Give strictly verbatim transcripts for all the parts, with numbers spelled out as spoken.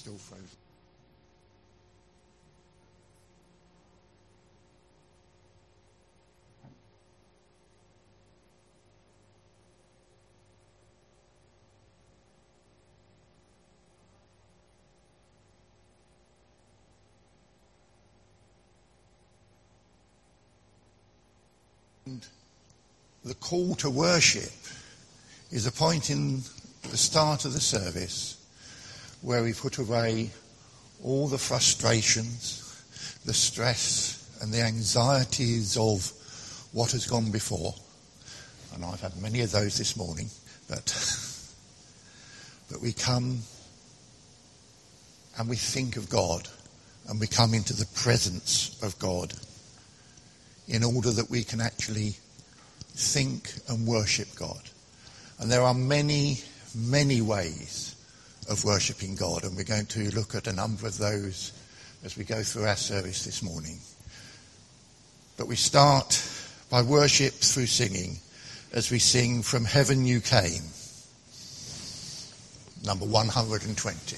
still frozen. And the call to worship is a point in the start of the service where we put away all the frustrations, the stress and the anxieties of what has gone before. And I've had many of those this morning, but, but we come and we think of God and we come into the presence of God in order that we can actually think and worship God. And there are many, many ways of worshipping God, and we're going to look at a number of those as we go through our service this morning. But we start by worship through singing as we sing From Heaven You Came, number one hundred twenty.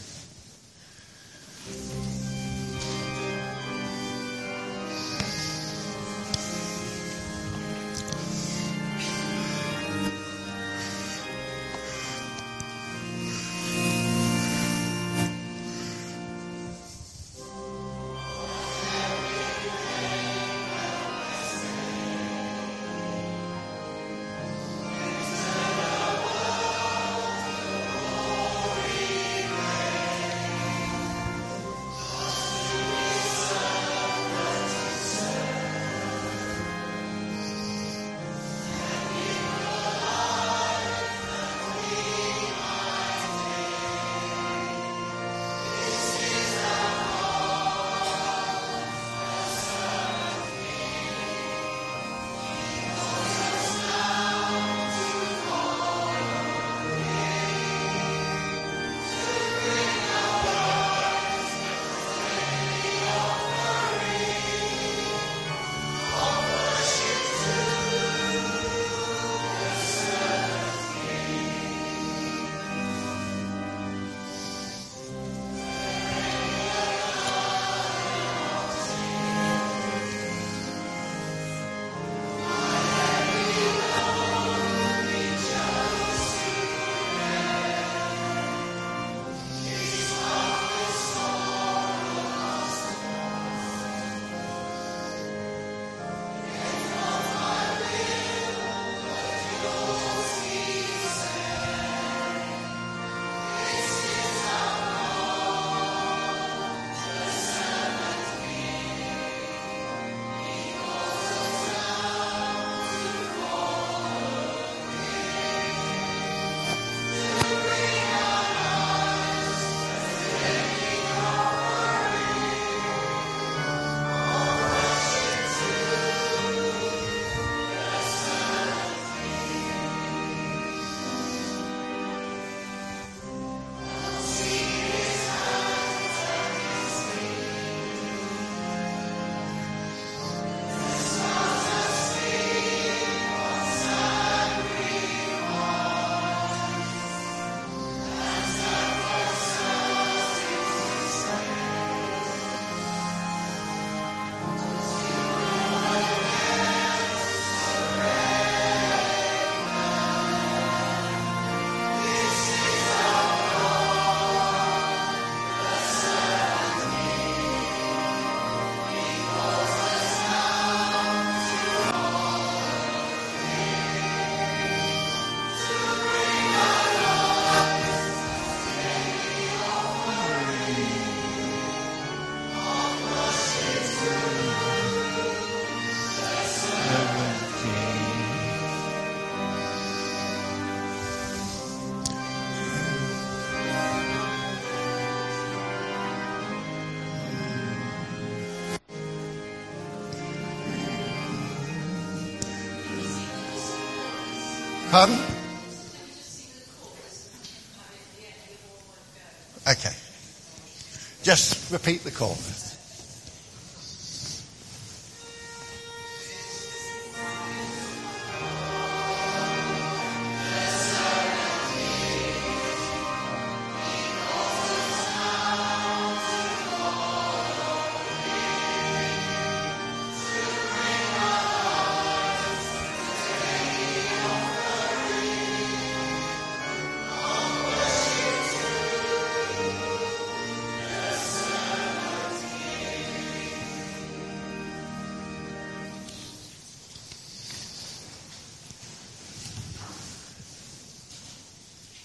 Pardon? Okay. Just repeat the chorus.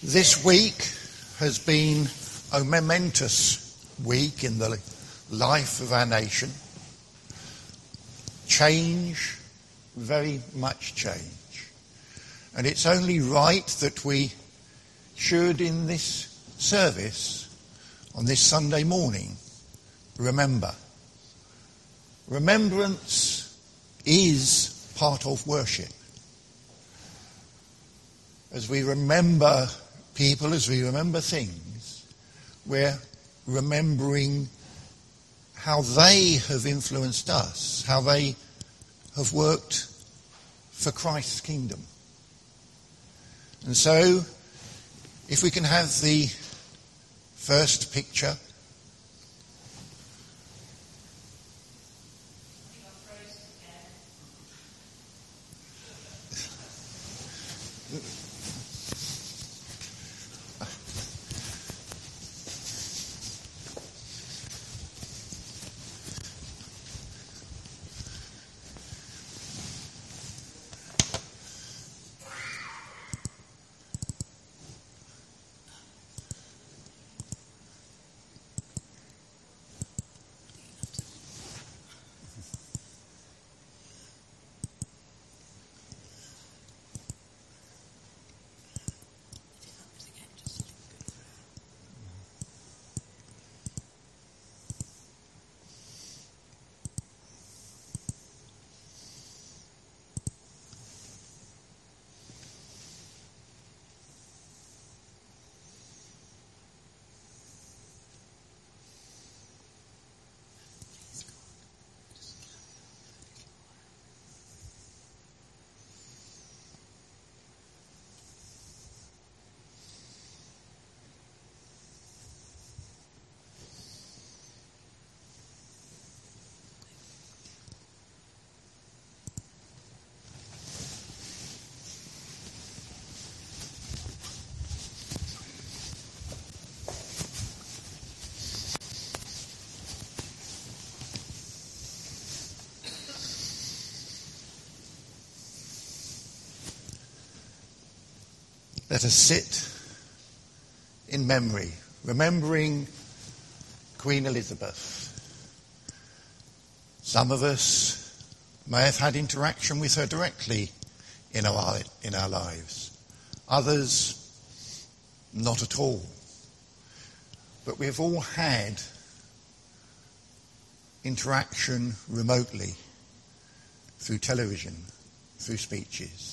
This week has been a momentous week in the life of our nation. Change, very much change. And it's only right that we should, in this service, on this Sunday morning, remember. Remembrance is part of worship. As we remember people, as we remember things, we're remembering how they have influenced us, how they have worked for Christ's kingdom. And so, if we can have the first picture. Let us sit in memory, remembering Queen Elizabeth. Some of us may have had interaction with her directly in our, in our lives. Others, not at all. But we've all had interaction remotely, through television, through speeches.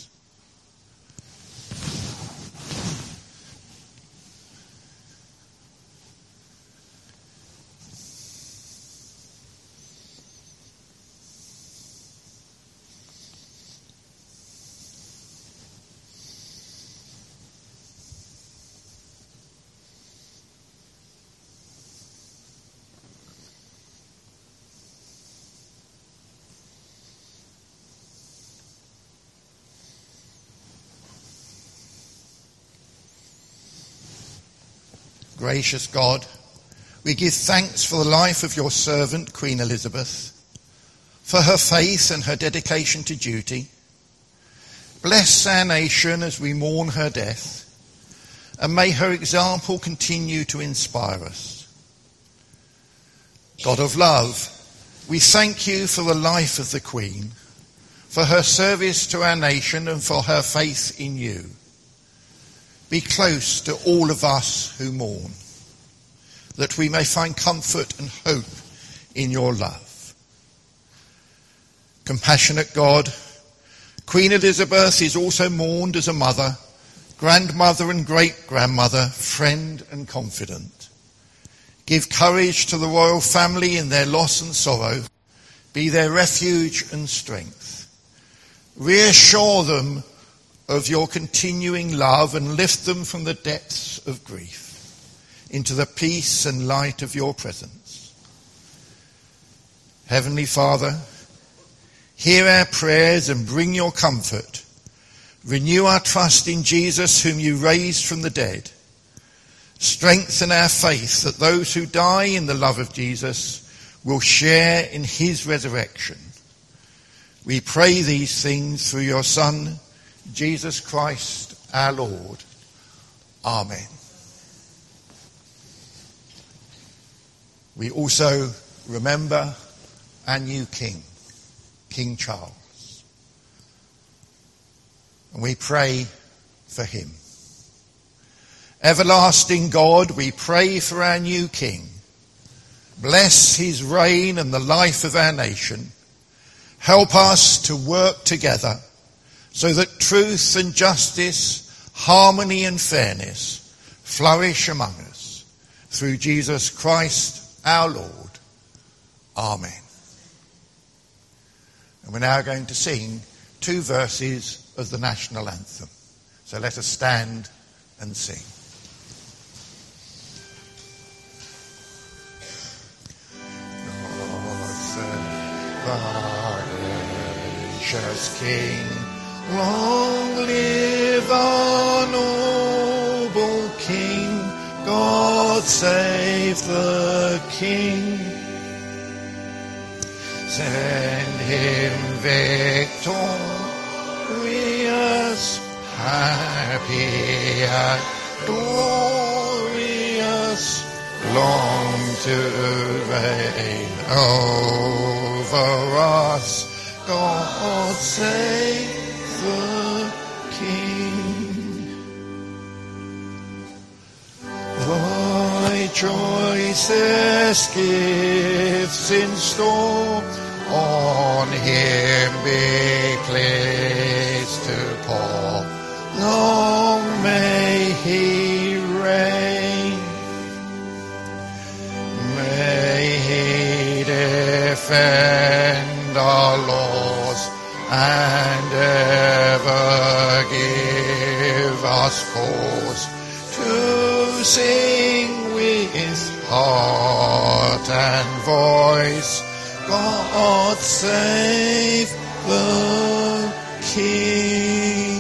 Gracious God, we give thanks for the life of your servant, Queen Elizabeth, for her faith and her dedication to duty. Bless our nation as we mourn her death, and may her example continue to inspire us. God of love, we thank you for the life of the Queen, for her service to our nation and for her faith in you. Be close to all of us who mourn, that we may find comfort and hope in your love. Compassionate God, Queen Elizabeth is also mourned as a mother, grandmother and great-grandmother, friend and confidant. Give courage to the royal family in their loss and sorrow. Be their refuge and strength. Reassure them of your continuing love and lift them from the depths of grief into the peace and light of your presence. Heavenly Father, hear our prayers and bring your comfort. Renew our trust in Jesus, whom you raised from the dead. Strengthen our faith that those who die in the love of Jesus will share in his resurrection. We pray these things through your Son, Jesus Christ, our Lord. Amen. We also remember our new King, King Charles. And we pray for him. Everlasting God, we pray for our new King. Bless his reign and the life of our nation. Help us to work together so that truth and justice, harmony and fairness flourish among us. Through Jesus Christ our Lord. Amen. And we're now going to sing two verses of the national anthem. So let us stand and sing. Gracious King, long live our noble King. God save the King. Send him victorious, happy and glorious, long to reign over us. God save the King. Thy choicest gifts in store on him be pleased to pour. Long may he reign. May he defend our laws and ever give us cause to sing with heart and voice. God save the King.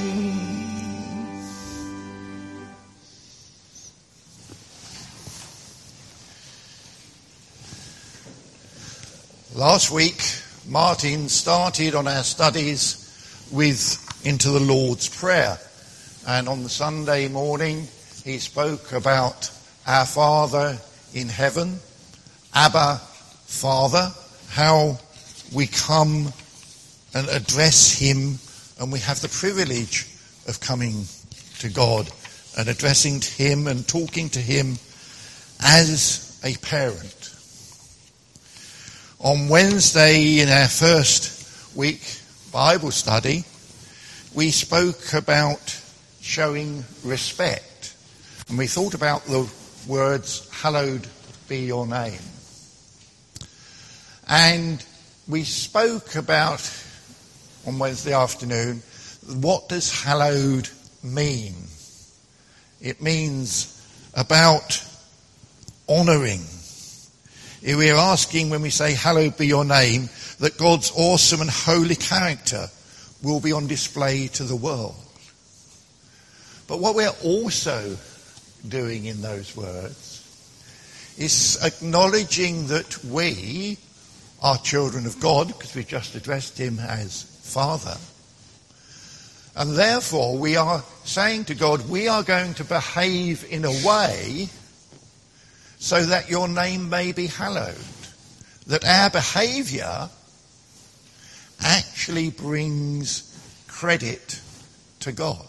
Last week, Martin started on our studies with Into the Lord's Prayer. And on the Sunday morning, he spoke about our Father in heaven, Abba, Father, how we come and address him, and we have the privilege of coming to God and addressing him and talking to him as a parent. On Wednesday in our first week Bible study, we spoke about showing respect. And we thought about the words, hallowed be your name. And we spoke about, on Wednesday afternoon, what does hallowed mean? It means about honouring. We're asking when we say, hallowed be your name, that God's awesome and holy character will be on display to the world. But what we're also doing in those words is acknowledging that we are children of God, because we just addressed him as Father. And therefore we are saying to God, we are going to behave in a way so that your name may be hallowed. That our behaviour actually brings credit to God.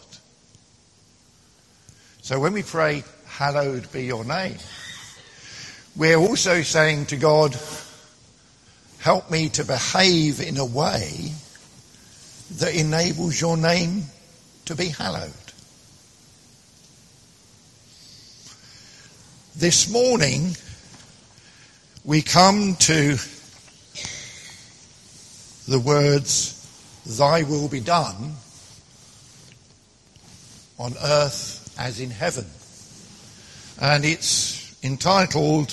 So when we pray, hallowed be your name, we're also saying to God, help me to behave in a way that enables your name to be hallowed. This morning, we come to the words, thy will be done on earth as in heaven. And it's entitled,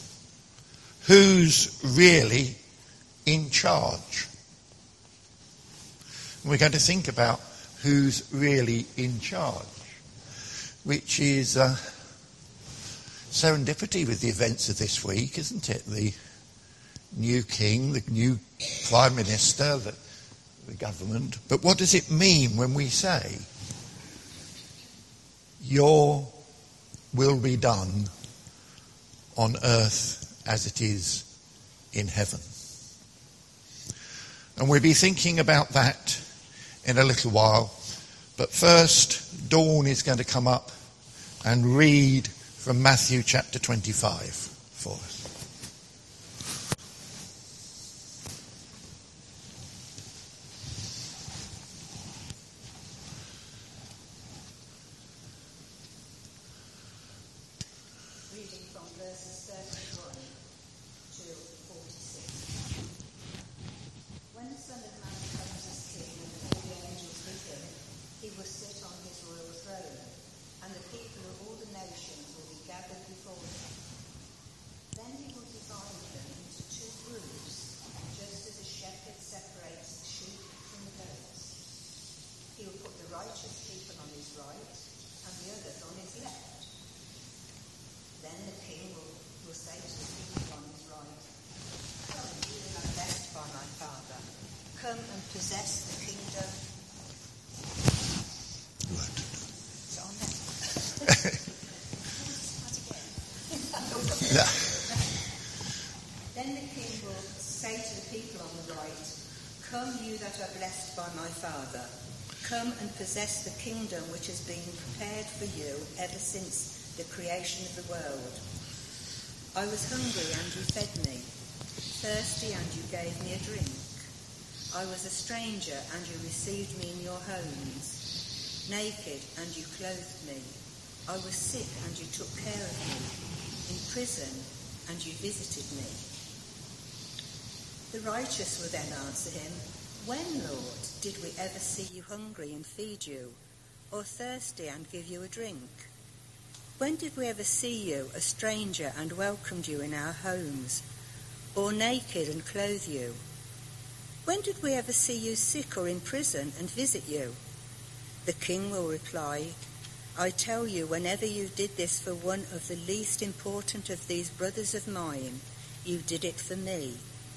Who's Really in Charge? And we're going to think about who's really in charge, which is uh, serendipity with the events of this week, isn't it? The new king, the new prime minister, the, the government. But what does it mean when we say, your will be done on earth as it is in heaven. And we'll be thinking about that in a little while. But first, Dawn is going to come up and read from Matthew chapter twenty-five for us. Possess the kingdom which has been prepared for you ever since the creation of the world. I was hungry and you fed me, thirsty and you gave me a drink. I was a stranger and you received me in your homes, naked and you clothed me. I was sick and you took care of me, in prison and you visited me. The righteous will then answer him, when, Lord, did we ever see you hungry and feed you, or thirsty and give you a drink? When did we ever see you a stranger and welcomed you in our homes, or naked and clothe you? When did we ever see you sick or in prison and visit you? The king will reply, I tell you, whenever you did this for one of the least important of these brothers of mine, you did it for me.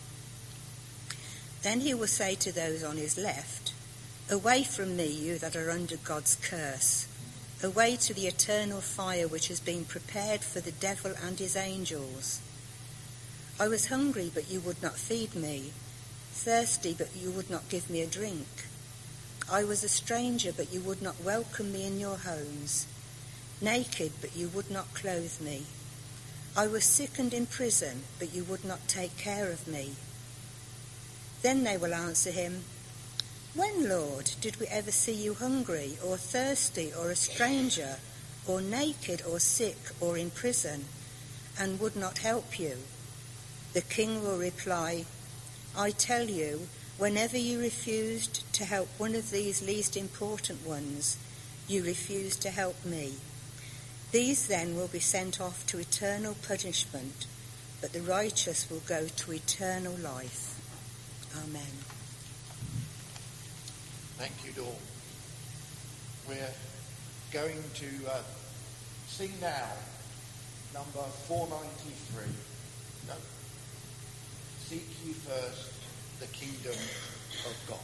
Then he will say to those on his left, away from me, you that are under God's curse, away to the eternal fire which has been prepared for the devil and his angels. I was hungry, but you would not feed me, thirsty, but you would not give me a drink. I was a stranger, but you would not welcome me in your homes, naked, but you would not clothe me. I was sick and in prison, but you would not take care of me. Then they will answer him, when, Lord, did we ever see you hungry or thirsty or a stranger or naked or sick or in prison and would not help you? The king will reply, I tell you, whenever you refused to help one of these least important ones, you refused to help me. These then will be sent off to eternal punishment, but the righteous will go to eternal life. Amen. Thank you, Dawn. We're going to uh, sing now number four ninety-three. No. Seek ye first the kingdom of God.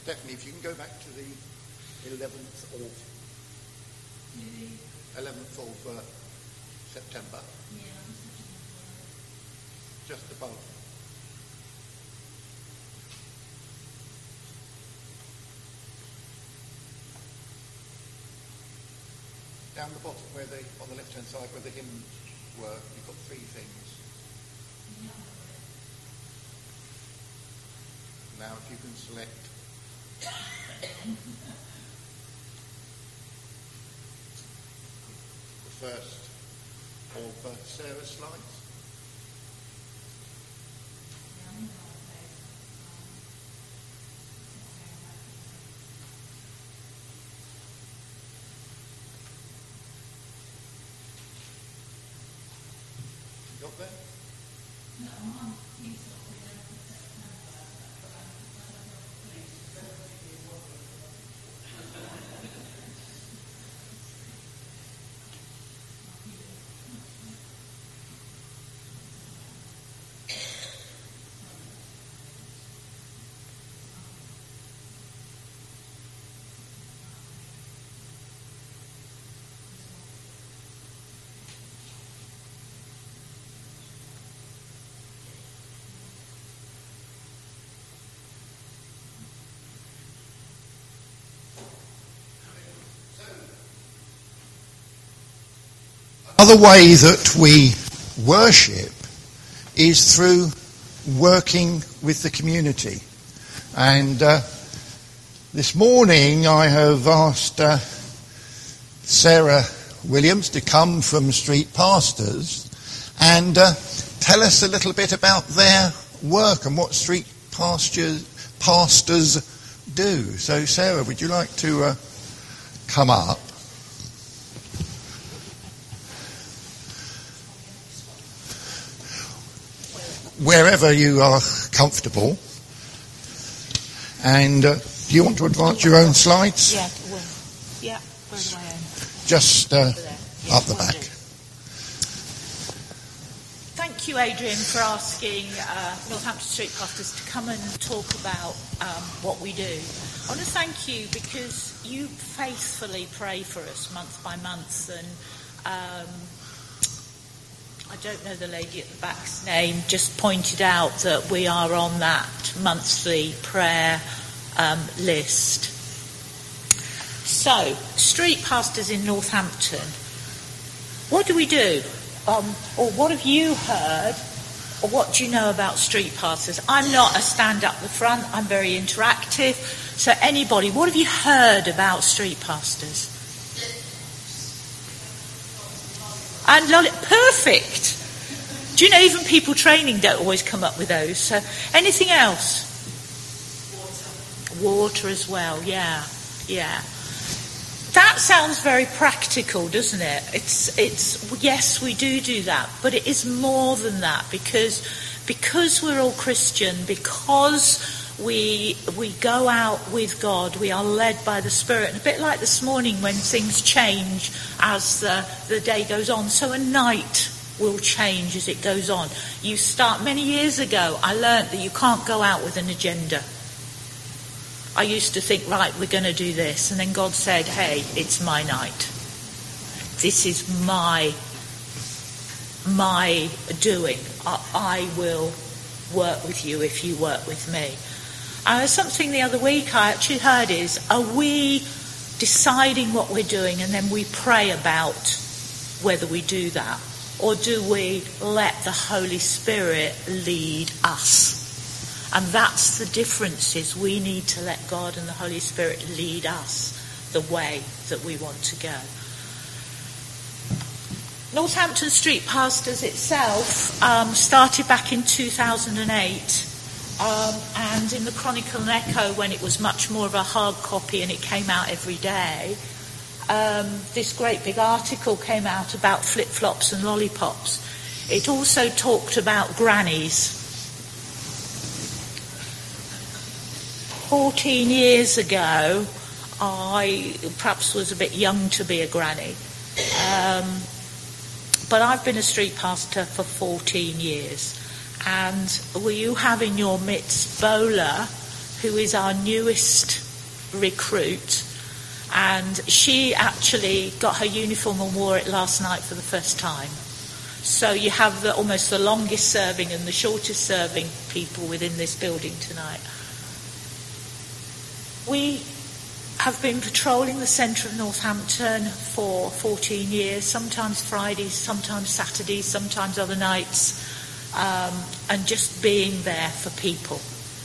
Stephanie, if you can go back to the eleventh of eleventh of uh, September. Yeah. Just above. Down the bottom, where they on the left-hand side, where the hymns were, you've got three things. Yeah. Now, if you can select. The first of uh, Sarah's slides. You got there? No, I'm Another way that we worship is through working with the community. And uh, this morning I have asked uh, Sarah Williams to come from Street Pastors and uh, tell us a little bit about their work and what Street Pastors, pastors do. So Sarah, would you like to uh, come up? Wherever you are comfortable. And uh, do you want to advance your own slides? Yeah, well, yeah, further my own. Just uh, yeah, up the back. Thank you, Adrian, for asking uh, Northampton Street Pastors to come and talk about um, what we do. I want to thank you because you faithfully pray for us month by month, and um, I don't know the lady at the back's name, just pointed out that we are on that monthly prayer um, list. So, Street Pastors in Northampton, what do we do? Um, or what have you heard, or what do you know about Street Pastors? I'm not a stand up the front, I'm very interactive. So anybody, what have you heard about Street Pastors? And lol- perfect. Do you know even people training don't always come up with those? So anything else? Water. Water as well. Yeah, yeah. That sounds very practical, doesn't it? It's it's yes, we do do that, but it is more than that because because we're all Christian, because we we go out with God, we are led by the Spirit. And a bit like this morning when things change as the, the day goes on, so a night will change as it goes on. You start, many years ago, I learnt that you can't go out with an agenda. I used to think, right, we're going to do this. And then God said, hey, it's my night. This is my, my doing. I, I will work with you if you work with me. Uh, something the other week I actually heard is, are we deciding what we're doing and then we pray about whether we do that? Or do we let the Holy Spirit lead us? And that's the difference, is we need to let God and the Holy Spirit lead us the way that we want to go. Northampton Street Pastors itself um, started back in two thousand eight. Um, and in the Chronicle and Echo, when it was much more of a hard copy and it came out every day, um, this great big article came out about flip-flops and lollipops. It also talked about grannies. Fourteen years ago, I perhaps was a bit young to be a granny, um, but I've been a street pastor for fourteen years. And will you have in your midst Bola, who is our newest recruit. And she actually got her uniform and wore it last night for the first time. So you have the, almost the longest serving and the shortest serving people within this building tonight. We have been patrolling the centre of Northampton for fourteen years, sometimes Fridays, sometimes Saturdays, sometimes other nights, um, and just being there for people.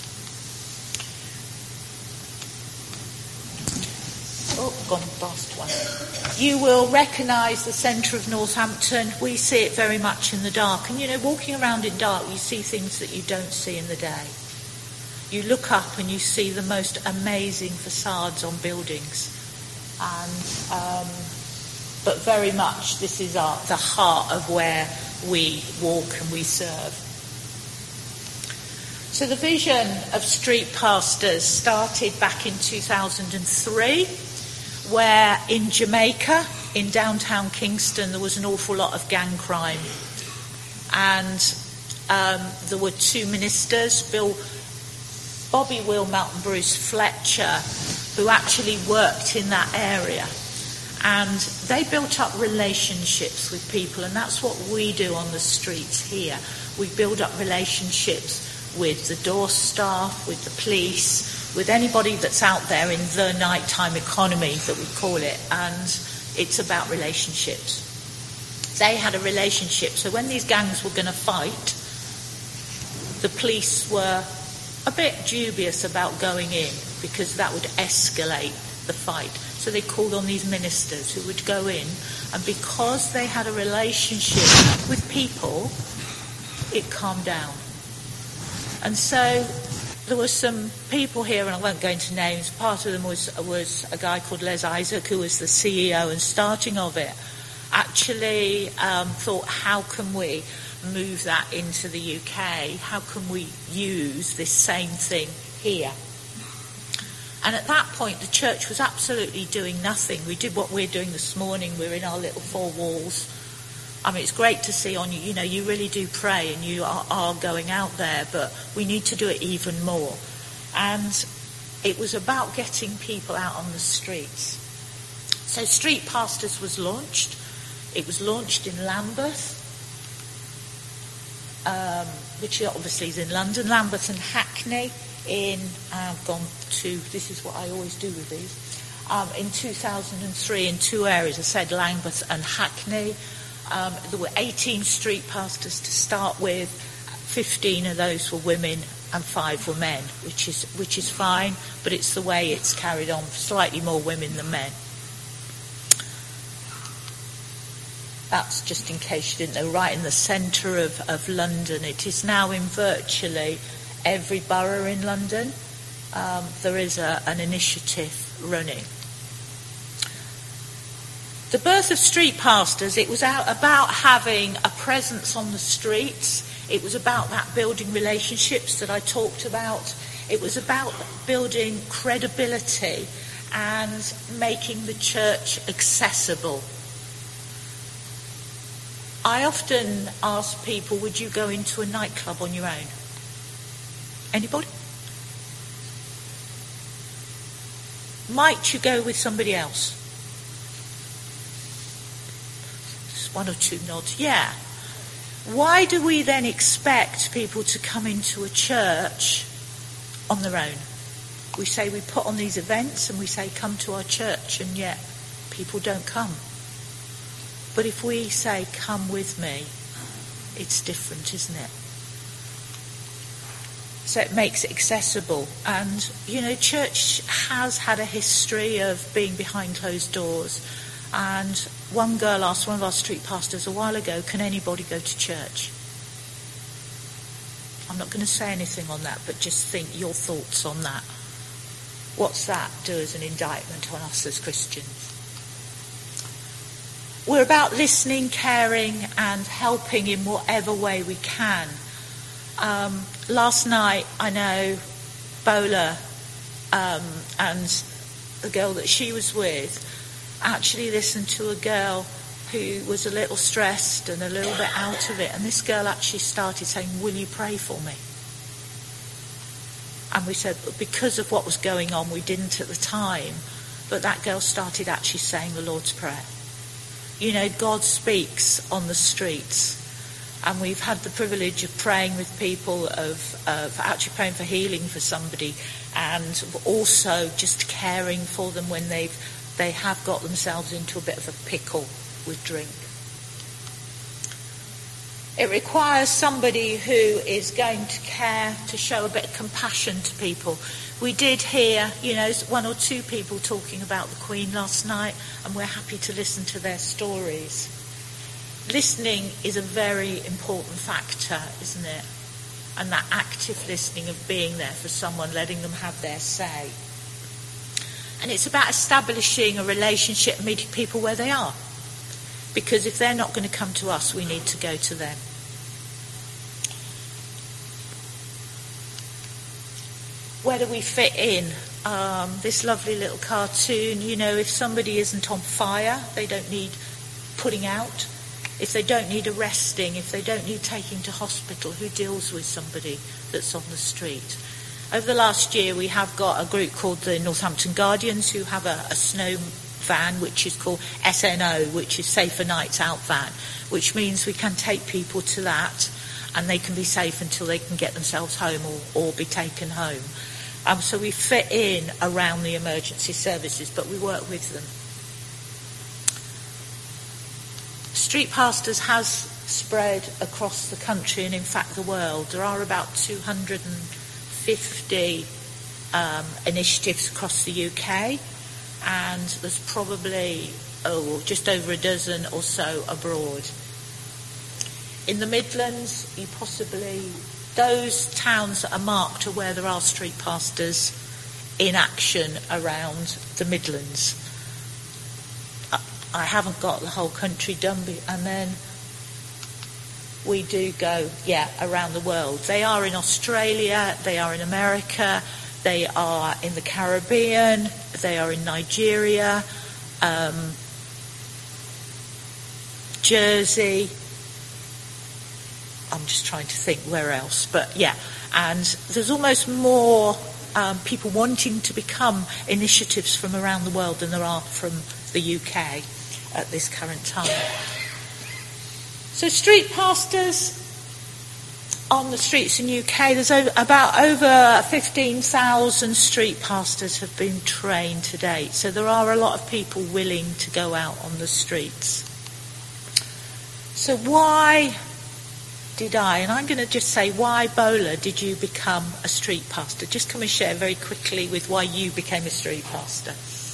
Oh, gone past one. You will recognise the centre of Northampton. We see it very much in the dark. And, you know, walking around in dark, you see things that you don't see in the day. You look up and you see the most amazing facades on buildings. And, um, but very much this is our, the heart of where we walk and we serve. So the vision of Street Pastors started back in two thousand three, where in Jamaica, in downtown Kingston, there was an awful lot of gang crime. And um, there were two ministers, Bill, Bobby Wilmot and Bruce Fletcher, who actually worked in that area. And they built up relationships with people, and that's what we do on the streets here. We build up relationships with the door staff, with the police, with anybody that's out there in the nighttime economy that we call it, and it's about relationships. They had a relationship, so when these gangs were going to fight, the police were a bit dubious about going in because that would escalate the fight. So they called on these ministers who would go in, and because they had a relationship with people, it calmed down. And so there were some people here, and I won't go into names. Part of them was was a guy called Les Isaac, who was the C E O and starting of it. Actually um, thought, how can we move that into the U K? How can we use this same thing here? And at that point, the church was absolutely doing nothing. We did what we're doing this morning. We're in our little four walls. I mean, it's great to see on you, you know, you really do pray and you are, are going out there, but we need to do it even more. And it was about getting people out on the streets. So Street Pastors was launched. It was launched in Lambeth, um, which obviously is in London, Lambeth and Hackney in, I've gone to, this is what I always do with these, um, in two thousand three in two areas. I said Lambeth and Hackney. Um, there were eighteen street pastors to start with. fifteen of those were women and five were men, which is which is fine, but it's the way it's carried on. Slightly more women than men. That's just in case you didn't know, right in the centre of, of London. It is now in virtually every borough in London. Um, there is a, an initiative running. The birth of Street Pastors, it was out about having a presence on the streets. It was about that building relationships that I talked about. It was about building credibility and making the church accessible. I often ask people, would you go into a nightclub on your own? Anybody? Might you go with somebody else? One or two nods. Yeah. Why do we then expect people to come into a church on their own? We say we put on these events and we say come to our church, and yet people don't come. But if we say come with me, it's different, isn't it? So it makes it accessible. And, you know, church has had a history of being behind closed doors. And one girl asked one of our street pastors a while ago, can anybody go to church? I'm not going to say anything on that, but just think your thoughts on that. What's that do as an indictment on us as Christians? We're about listening, caring and helping in whatever way we can. Um, last night, I know Bola um, and the girl that she was with actually listened to a girl who was a little stressed and a little bit out of it, and this girl actually started saying, will you pray for me? And we said, because of what was going on, we didn't at the time. But that girl started actually saying the Lord's Prayer. You know, God speaks on the streets. And we've had the privilege of praying with people, of, of actually praying for healing for somebody, and also just caring for them when they've they have got themselves into a bit of a pickle with drink. It requires somebody who is going to care, to show a bit of compassion to people. We did hear, you know, one or two people talking about the Queen last night, and we're happy to listen to their stories. Listening is a very important factor, isn't it? And that active listening of being there for someone, letting them have their say. And it's about establishing a relationship and meeting people where they are. Because if they're not going to come to us, we need to go to them. Where do we fit in? Um, this lovely little cartoon, you know, if somebody isn't on fire, they don't need putting out. If they don't need arresting, if they don't need taking to hospital, who deals with somebody that's on the street? Over the last year, we have got a group called the Northampton Guardians who have a, a snow van, which is called S N O, which is Safer Nights Out van, which means we can take people to that and they can be safe until they can get themselves home or, or be taken home. Um, so we fit in around the emergency services, but we work with them. Street Pastors has spread across the country and in fact the world. There are about two hundred fifty um, initiatives across the U K, and there's probably oh, just over a dozen or so abroad. In the Midlands, you possibly, those towns that are marked are where there are street pastors in action around the Midlands. I haven't got the whole country done, and then we do go, yeah, around the world. They are in Australia, they are in America, they are in the Caribbean, they are in Nigeria, um, Jersey. I'm just trying to think where else, but yeah. And there's almost more um, people wanting to become initiatives from around the world than there are from the U K at this current time. So street pastors on the streets in the U K, there's over, about over fifteen thousand street pastors have been trained to date. So there are a lot of people willing to go out on the streets. So why did I, and I'm going to just say, why, Bola, did you become a street pastor? Just come and share very quickly with why you became a street pastor.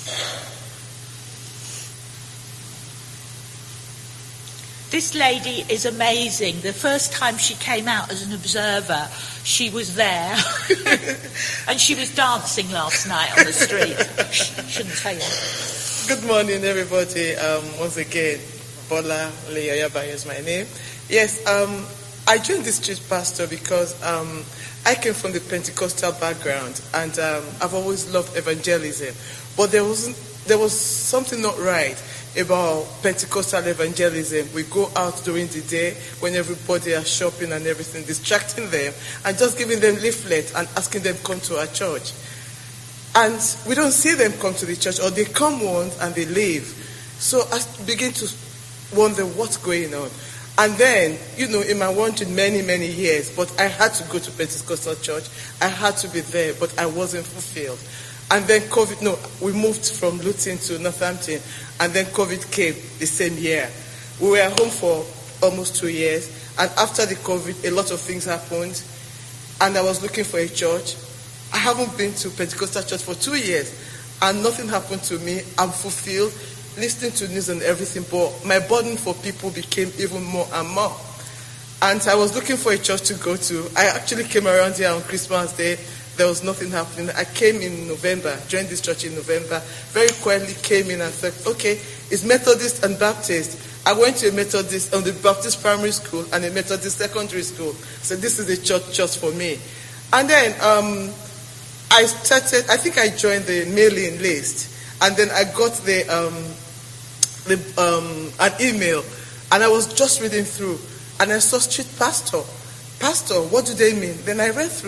This lady is amazing. The first time she came out as an observer, she was there. And she was dancing last night on the street. Shouldn't say that. Good morning, everybody. Um, once again, Bola Leoyaba is my name. Yes, um, I joined the street pastor because um, I came from the Pentecostal background, and um, I've always loved evangelism. But there wasn't, there was something not right about Pentecostal evangelism. We go out during the day when everybody is shopping and everything, distracting them and just giving them leaflets and asking them to come to our church. And we don't see them come to the church, or they come once and they leave. So I begin to wonder what's going on. And then, you know, in my wandering many, many years, but I had to go to Pentecostal church. I had to be there, but I wasn't fulfilled. And then COVID, no, we moved from Luton to Northampton, and then COVID came the same year. We were home for almost two years, and after the COVID, a lot of things happened, and I was looking for a church. I haven't been to Pentecostal church for two years, and nothing happened to me. I'm fulfilled, listening to news and everything, but my burden for people became even more and more. And I was looking for a church to go to. I actually came around here on Christmas Day. There was nothing happening. I came in November, joined this church in November, very quietly came in and said, okay, it's Methodist and Baptist. I went to a Methodist, on the Baptist primary school and a Methodist secondary school. So this is the church just for me. And then um, I started, I think I joined the mailing list. And then I got the, um, the um, an email, and I was just reading through, and I saw street pastor. Pastor, what do they mean? Then I read through.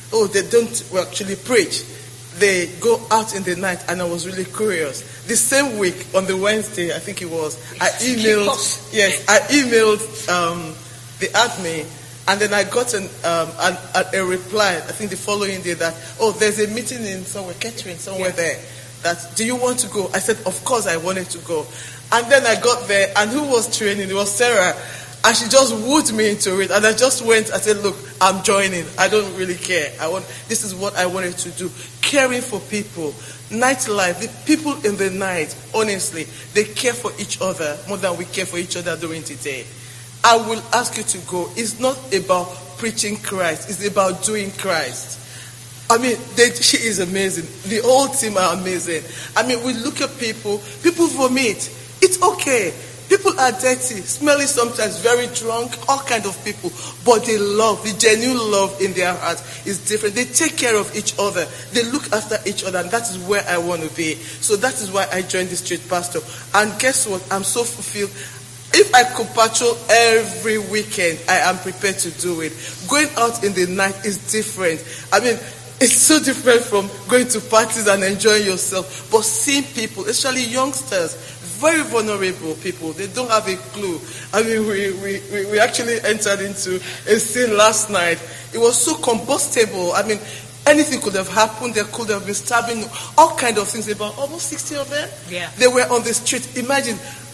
oh, they don't actually preach. They go out in the night, and I was really curious. The same week, on the Wednesday, I think it was, I emailed, yes, I emailed um, the admin, and then I got an, um, an, a, a reply, I think the following day, that, oh, there's a meeting in somewhere, catering, somewhere yeah. there, that, do you want to go? I said, of course I wanted to go. And then I got there, and who was training? It was Sarah. And she just wooed me into it. And I just went, I said, look, I'm joining. I don't really care. I want, this is what I wanted to do. Caring for people. Nightlife. The people in the night, honestly, they care for each other more than we care for each other during the day. I will ask you to go. It's not about preaching Christ. It's about doing Christ. I mean, they, she is amazing. The whole team are amazing. I mean, we look at people. People vomit. It's okay. People are dirty, smelly sometimes, very drunk, all kind of people. But they love, the genuine love in their hearts is different. They take care of each other. They look after each other, and that is where I want to be. So that is why I joined the street pastor. And guess what? I'm so fulfilled. If I could patrol every weekend, I am prepared to do it. Going out in the night is different. I mean, it's so different from going to parties and enjoying yourself. But seeing people, especially youngsters, very vulnerable people, they don't have a clue. I mean, we, we, we, we actually entered into a scene last night. It was so combustible. I mean, anything could have happened. There could have been stabbing, all kind of things. About almost sixty of them. Yeah. They were on the street. Imagine,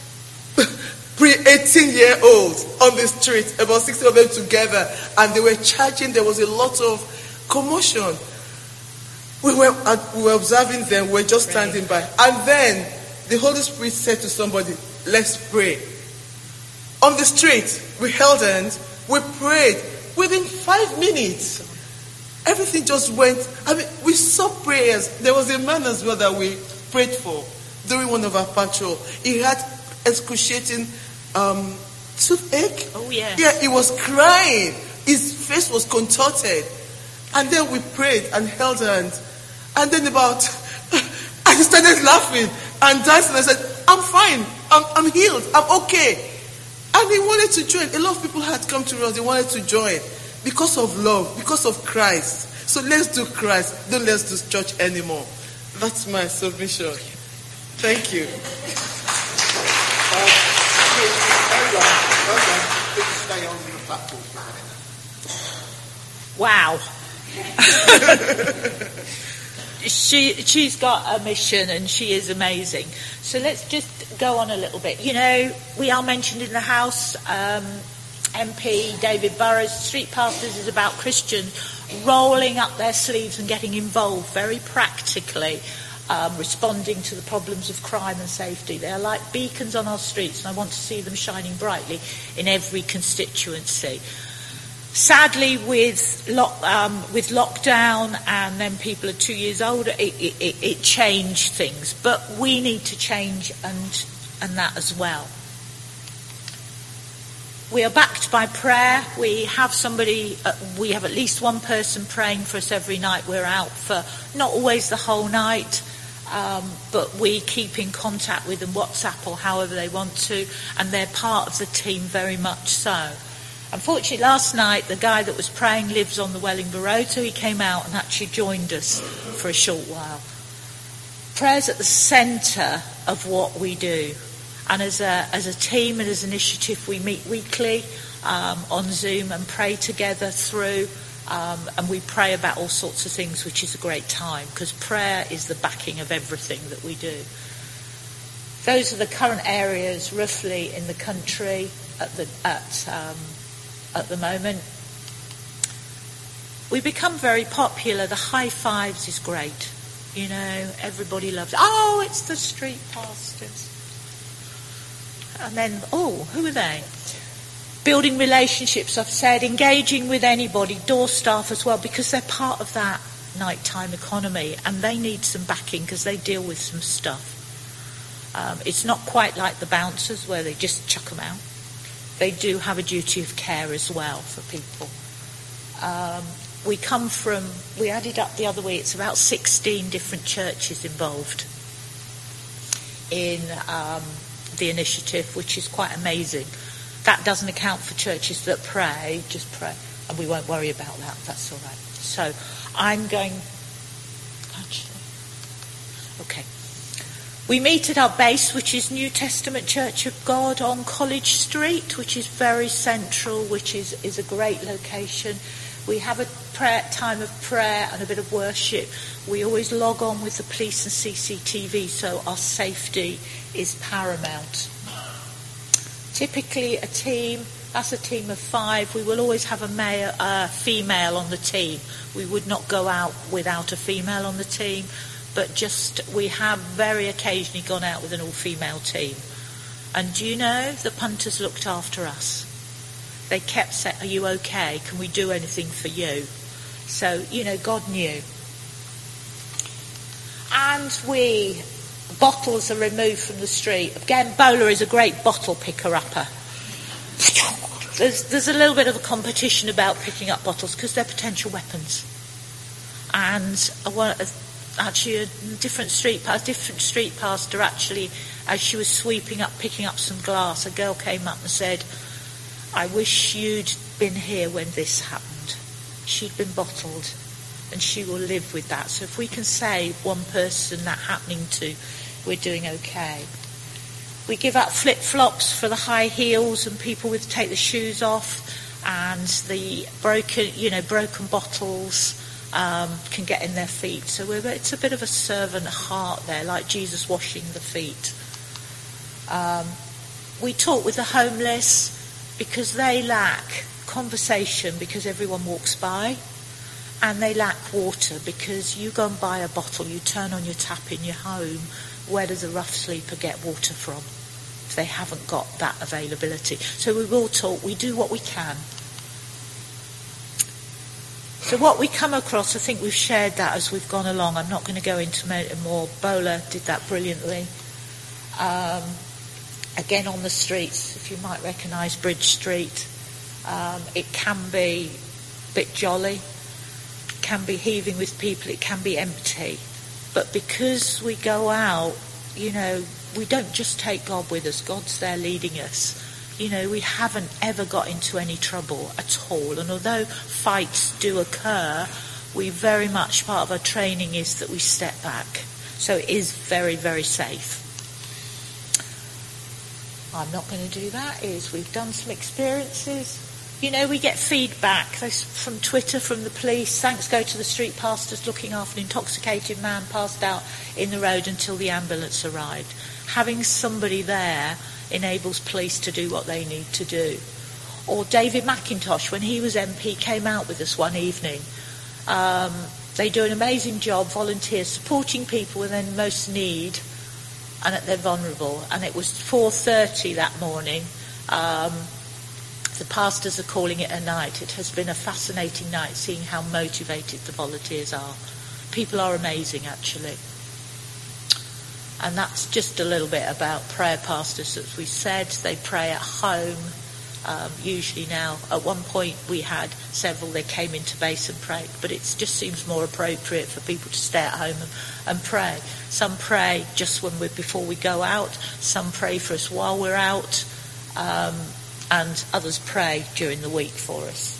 pre-eighteen-year-olds on the street, about sixty of them together, and they were charging. There was a lot of commotion. We were, we were observing them. We were just standing by. And then the Holy Spirit said to somebody, let's pray. On the street, we held hands, we prayed. Within five minutes, everything just went. I mean, we saw prayers. There was a man as well that we prayed for during one of our patrol. He had excruciating um, toothache. Oh, yeah. Yeah, he was crying. His face was contorted. And then we prayed and held hands. And then about, I started laughing and dancing. I said, I'm fine. I'm, I'm healed. I'm okay. And he wanted to join. A lot of people had come to us. They wanted to join because of love, because of Christ. So let's do Christ. Don't let's do church anymore. That's my submission. Thank you. Wow. she, she's got a mission and she is amazing. So let's just go on a little bit. You know, we are mentioned in the House. Um, M P David Burrows, Street Pastors is about Christians rolling up their sleeves and getting involved very practically, um, responding to the problems of crime and safety. They are like beacons on our streets, and I want to see them shining brightly in every constituency. Sadly, with lock, um, with lockdown, and then people are two years older, it, it, it changed things. But we need to change and and that as well. We are backed by prayer. We have somebody, uh, we have at least one person praying for us every night. We're out for not always the whole night, um, but we keep in contact with them, WhatsApp or however they want to, and they're part of the team very much so. Unfortunately, last night, the guy that was praying lives on the Wellingborough Road, so he came out and actually joined us for a short while. Prayer's at the centre of what we do. And as a, as a team and as an initiative, we meet weekly um, on Zoom and pray together through, um, and we pray about all sorts of things, which is a great time, because prayer is the backing of everything that we do. Those are the current areas, roughly, in the country at the at um, at the moment. We become very popular. The high fives is great. You know, everybody loves it. Oh, it's the street pastors. And then, oh, who are they? Building relationships, I've said, engaging with anybody, door staff as well, because they're part of that nighttime economy and they need some backing because they deal with some stuff. Um, it's not quite like the bouncers where they just chuck them out. They do have a duty of care as well for people. Um, we come from, we added up the other week, it's about sixteen different churches involved in um, the initiative, which is quite amazing. That doesn't account for churches that pray, just pray, and we won't worry about that, that's all right. So I'm going, actually, okay. We meet at our base, which is New Testament Church of God on College Street, which is very central, which is, is a great location. We have a prayer, time of prayer and a bit of worship. We always log on with the police and C C T V, so our safety is paramount. Typically a team, that's a team of five. We will always have a male, uh, female on the team. We would not go out without a female on the team. But just, we have very occasionally gone out with an all-female team. And do you know, the punters looked after us. They kept saying, are you okay? Can we do anything for you? So, you know, God knew. And we, bottles are removed from the street. Again, Bola is a great bottle picker-upper. There's, there's a little bit of a competition about picking up bottles because they're potential weapons. And I want to... Actually, a different street, a different street pastor actually, as she was sweeping up, picking up some glass, a girl came up and said, I wish you'd been here when this happened. She'd been bottled, and she will live with that. So if we can save one person that happening to, we're doing okay. We give out flip-flops for the high heels and people with to take the shoes off, and the broken, you know, broken bottles. Um, can get in their feet. So we're, it's a bit of a servant heart there, like Jesus washing the feet. Um, we talk with the homeless because they lack conversation because everyone walks by, and they lack water because you go and buy a bottle, you turn on your tap in your home, where does a rough sleeper get water from if they haven't got that availability? So we will talk, we do what we can. So what we come across, I think we've shared that as we've gone along. I'm not going to go into more. Bola did that brilliantly. Um, again, on the streets, if you might recognise Bridge Street, um, it can be a bit jolly, it can be heaving with people, it can be empty. But because we go out, you know, we don't just take God with us. God's there leading us. You know, we haven't ever got into any trouble at all. And although fights do occur, we very much, part of our training is that we step back. So it is very, very safe. I'm not going to do that. Is we've done some experiences. You know, we get feedback from Twitter, from the police. Thanks go to the street pastors looking after an intoxicated man passed out in the road until the ambulance arrived. Having somebody there enables police to do what they need to do. Or David McIntosh, when he was M P, came out with us one evening. Um, they do an amazing job, volunteers, supporting people when they're in most need and that they're vulnerable. And it was four thirty that morning. Um, the pastors are calling it a night. It has been a fascinating night seeing how motivated the volunteers are. People are amazing, actually. And that's just a little bit about prayer pastors. As we said, they pray at home, um, usually now. At one point we had several, they came into base and prayed, but it just seems more appropriate for people to stay at home and, and pray. Some pray just when we're, before we go out, some pray for us while we're out, um, and others pray during the week for us.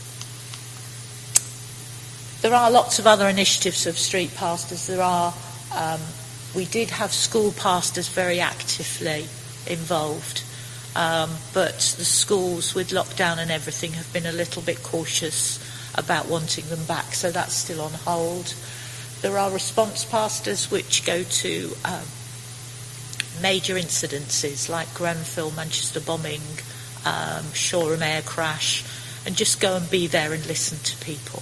There are lots of other initiatives of street pastors. There are... Um, We did have school pastors very actively involved, um, but the schools with lockdown and everything have been a little bit cautious about wanting them back, so that's still on hold. There are response pastors which go to um, major incidences like Grenfell, Manchester bombing, um, Shoreham air crash, and just go and be there and listen to people.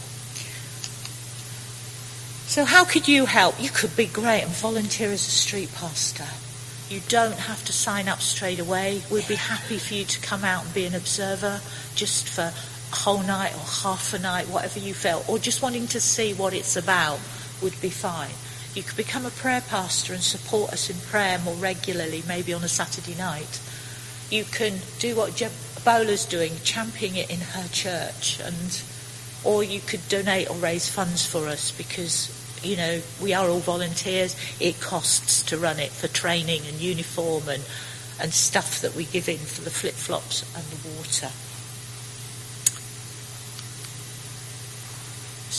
So how could you help? You could be great and volunteer as a street pastor. You don't have to sign up straight away. We'd be happy for you to come out and be an observer just for a whole night or half a night, whatever you felt, or just wanting to see what it's about would be fine. You could become a prayer pastor and support us in prayer more regularly, maybe on a Saturday night. You can do what Bola's doing, championing it in her church, and or you could donate or raise funds for us because, you know, we are all volunteers. It costs to run it for training and uniform and, and stuff that we give in for the flip-flops and the water. So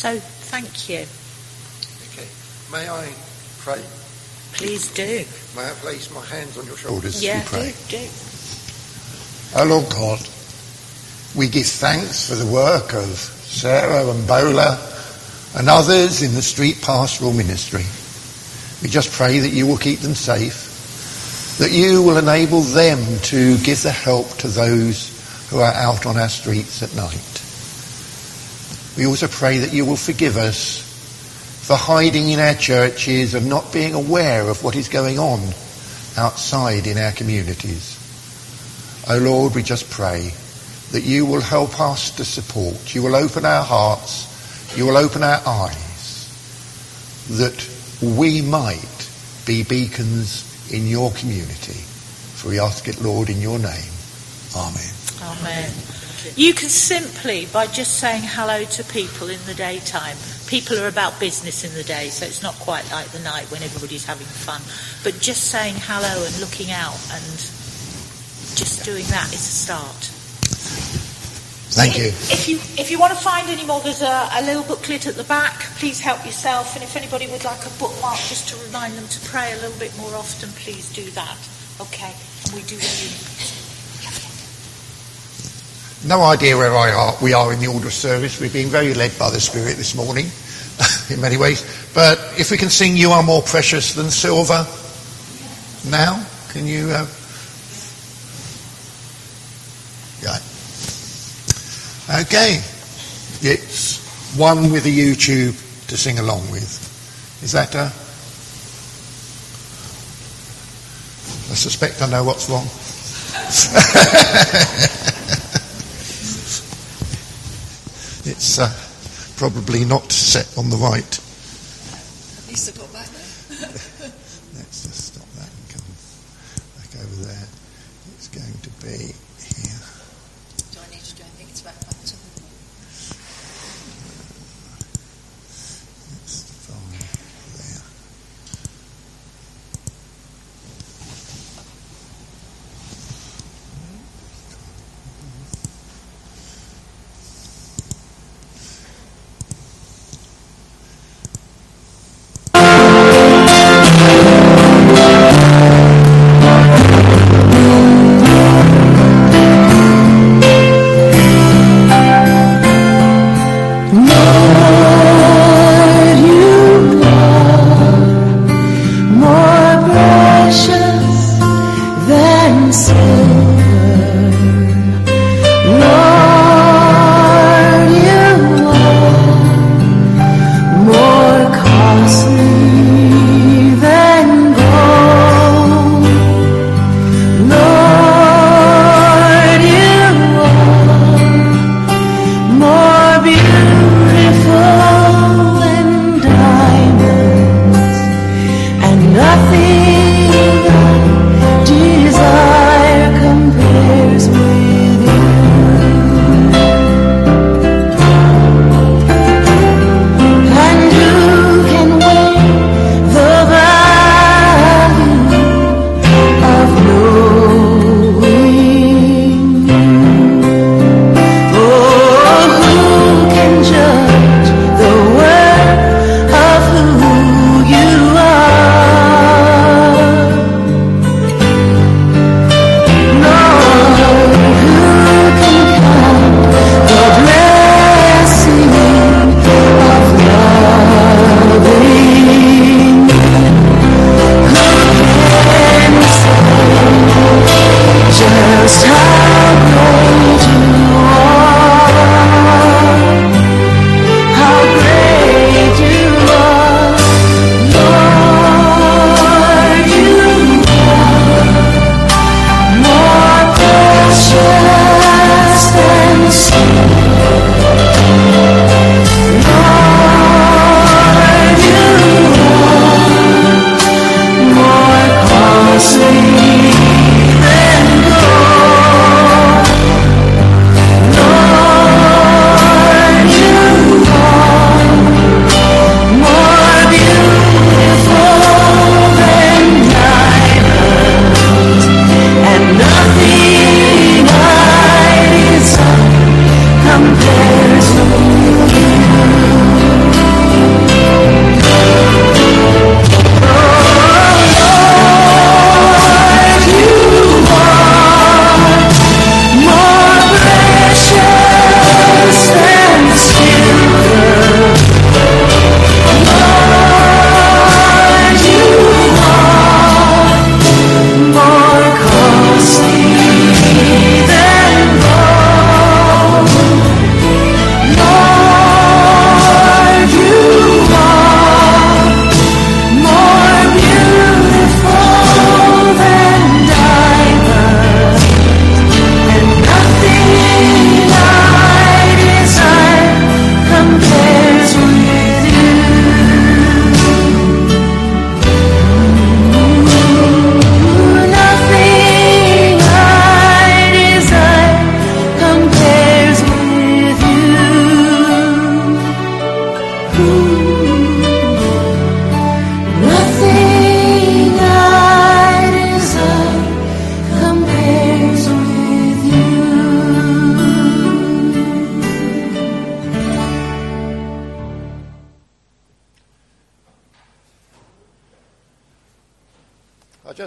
Thank you. Okay. May I pray? Please do. May I place my hands on your shoulders Yeah, as we pray? do, do. Oh Lord God, we give thanks for the work of Sarah and Bola and others in the street pastoral ministry. We just pray that you will keep them safe, that you will enable them to give the help to those who are out on our streets at night. We also pray that you will forgive us for hiding in our churches and not being aware of what is going on outside in our communities. Oh Lord, we just pray that you will help us to support. You will open our hearts. You will open our eyes, that we might be beacons in your community. For we ask it, Lord, in your name. Amen. Amen. You can simply, by just saying hello to people in the daytime, people are about business in the day, so it's not quite like the night when everybody's having fun, but just saying hello and looking out and just doing that is a start. Thank you. If you if you want to find any more, there's a, a little booklet at the back. Please help yourself. And if anybody would like a bookmark just to remind them to pray a little bit more often, please do that. Okay. And we do really. No idea where I are, we are in the order of service. We're being very led by the Spirit this morning in many ways. But if we can sing You Are More Precious Than Silver now, can you... Uh, yeah. Okay. It's one with a YouTube to sing along with. Is that... Uh, I suspect I know what's wrong. It's uh, probably not set on the right. At least I got back there. Let's just stop that and come back over there. It's going to be here. Do I need to do anything? It's back back to the... Let's find there.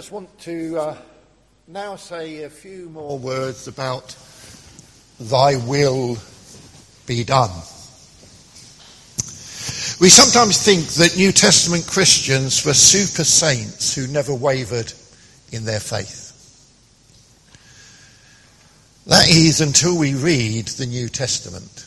just want to uh, now say a few more words about thy will be done. We sometimes think that New Testament Christians were super saints who never wavered in their faith. That is until we read the New Testament.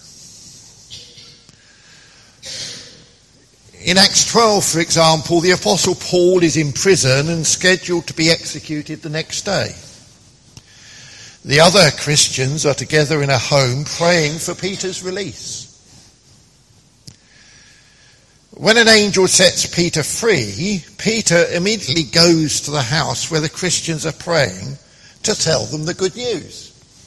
In Acts twelve, for example, the Apostle Paul is in prison and scheduled to be executed the next day. The other Christians are together in a home praying for Peter's release. When an angel sets Peter free, Peter immediately goes to the house where the Christians are praying to tell them the good news.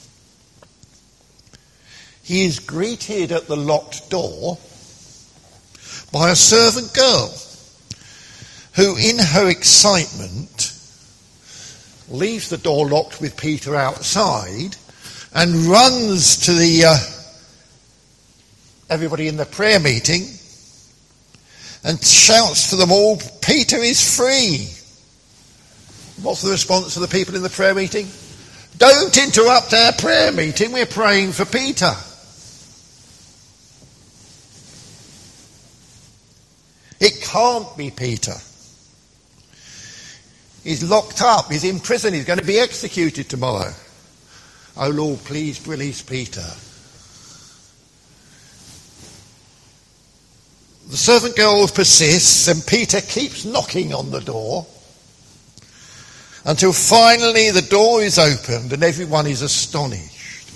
He is greeted at the locked door by a servant girl who, in her excitement, leaves the door locked with Peter outside and runs to the uh, everybody in the prayer meeting and shouts to them all, "Peter is free." What's the response of the people in the prayer meeting? "Don't interrupt our prayer meeting, we're praying for Peter." It can't be Peter. He's locked up, he's in prison, he's going to be executed tomorrow. Oh Lord, please release Peter. The servant girl persists and Peter keeps knocking on the door until finally the door is opened and everyone is astonished.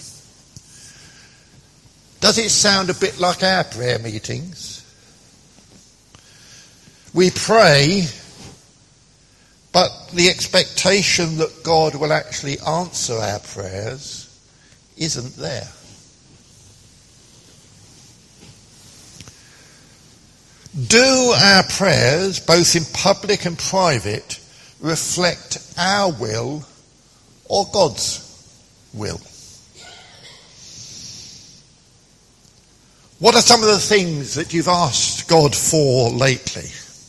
Does it sound a bit like our prayer meetings? We pray, but the expectation that God will actually answer our prayers isn't there. Do our prayers, both in public and private, reflect our will or God's will? What are some of the things that you've asked God for lately?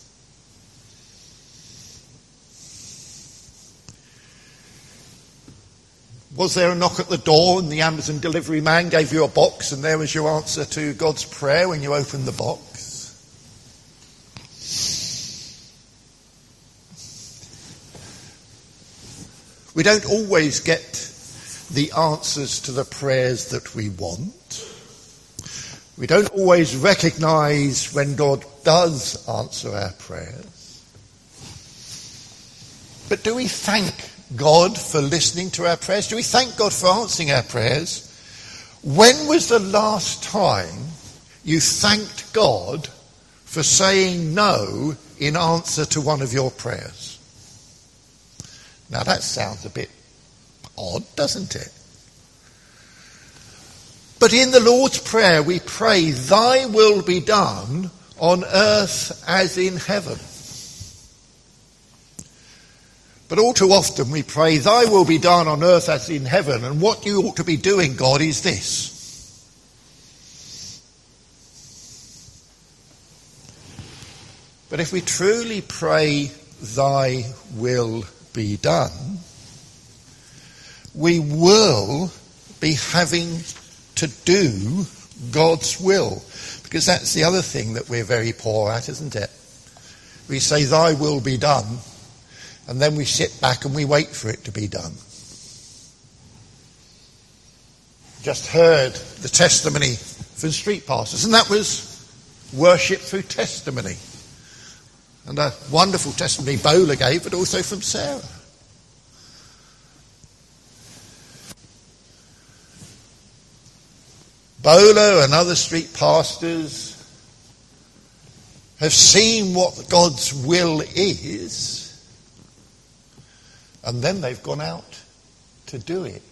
Was there a knock at the door and the Amazon delivery man gave you a box and there was your answer to God's prayer when you opened the box? We don't always get the answers to the prayers that we want. We don't always recognise when God does answer our prayers. But do we thank God for listening to our prayers? Do we thank God for answering our prayers? When was the last time you thanked God for saying no in answer to one of your prayers? Now that sounds a bit odd, doesn't it? But in the Lord's Prayer we pray, "Thy will be done on earth as in heaven." But all too often we pray, "Thy will be done on earth as in heaven," and what you ought to be doing, God, is this. But if we truly pray, "Thy will be done," we will be having to do God's will. Because that's the other thing that we're very poor at, isn't it? We say, "Thy will be done," and then we sit back and we wait for it to be done. Just heard the testimony from street pastors, and that was worship through testimony. And a wonderful testimony Bola gave, but also from Sarah. Bola and other street pastors have seen what God's will is, and then they've gone out to do it.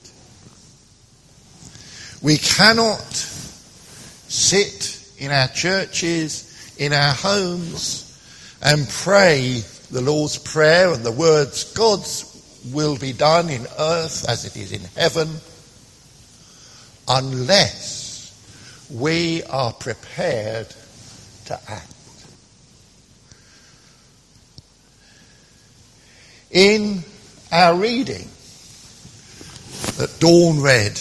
We cannot sit in our churches, in our homes, and pray the Lord's Prayer and the words, "God's will be done in earth as it is in heaven," unless we are prepared to act. In our reading that Dawn read,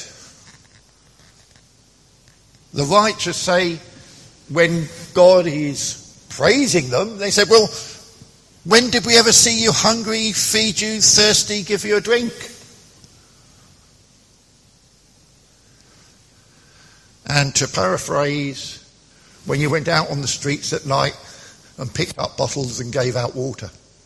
the righteous say, when God is praising them, they say, well, when did we ever see you hungry, feed you, thirsty, give you a drink? And to paraphrase, when you went out on the streets at night and picked up bottles and gave out water.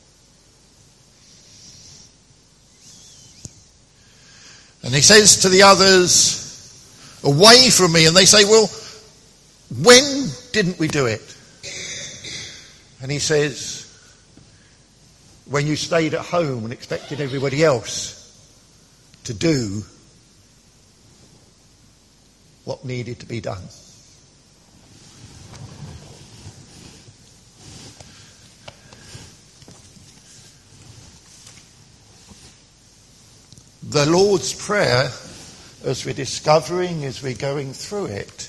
And he says to the others, away from me. And they say, well, when didn't we do it? And he says, when you stayed at home and expected everybody else to do what needed to be done. The Lord's Prayer, as we're discovering, as we're going through it,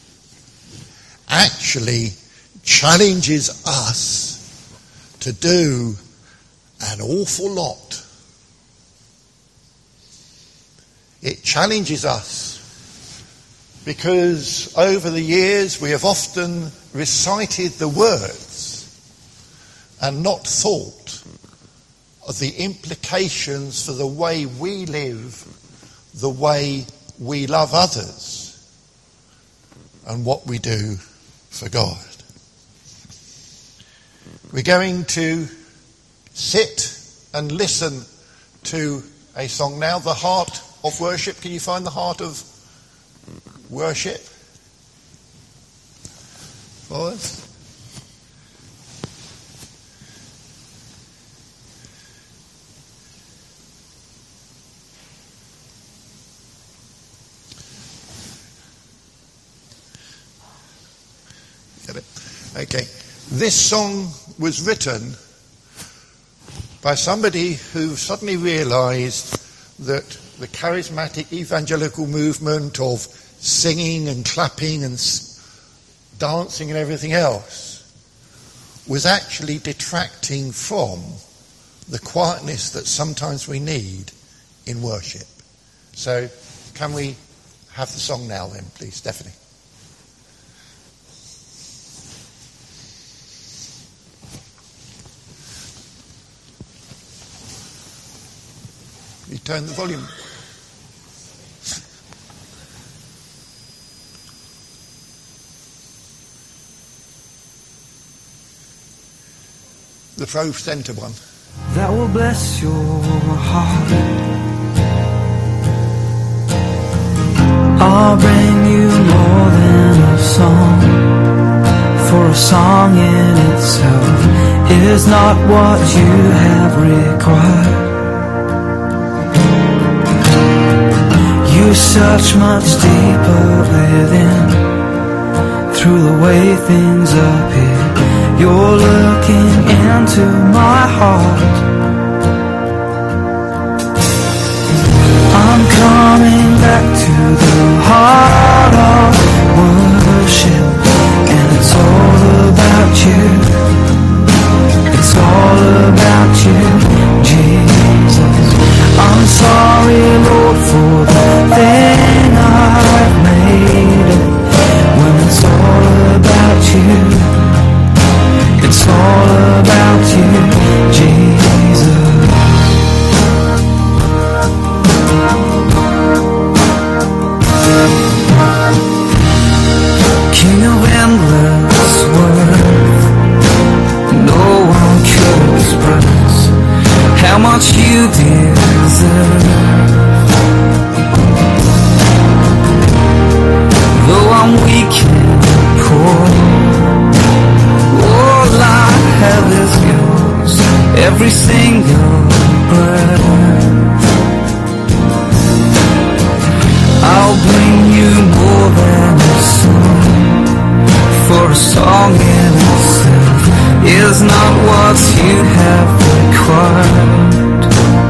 actually challenges us to do an awful lot. It challenges us because over the years we have often recited the words and not thought of the implications for the way we live, the way we love others, and what we do for God. We're going to sit and listen to a song now, The Heart of Worship. Can you find the heart of worship for us? Okay, this song was written by somebody who suddenly realised that the charismatic evangelical movement of singing and clapping and dancing and everything else was actually detracting from the quietness that sometimes we need in worship. So can we have the song now then, please, Stephanie? You turn the volume. The Pro Centre one. That will bless your heart. I'll bring you more than a song, for a song in itself is not what you have required. You search much deeper within, through the way things appear. You're looking into my heart. I'm coming back to the heart of worship, and it's all about you. It's all about you, Jesus. I'm sorry, Lord, for the thing I've made it, when it's all about you. It's all about you, Jesus. King of endless worth, no one could express how much you deserve. Though I'm weak and poor, all I have is yours, every single breath. I'll bring you more than a song, for a song in itself is not what you have required.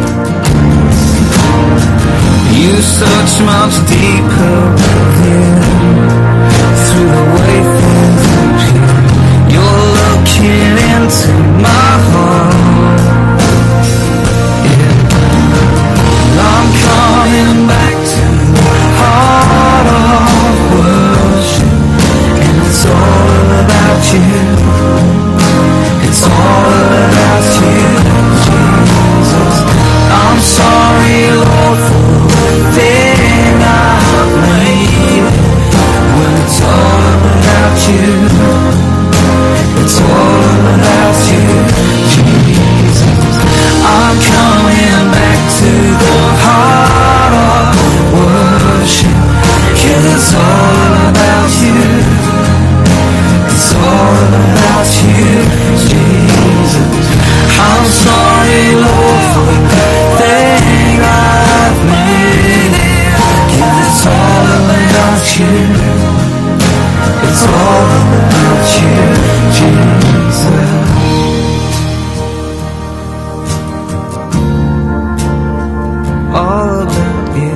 You search much deeper within, through the way things appear. You're looking into my heart. all about you.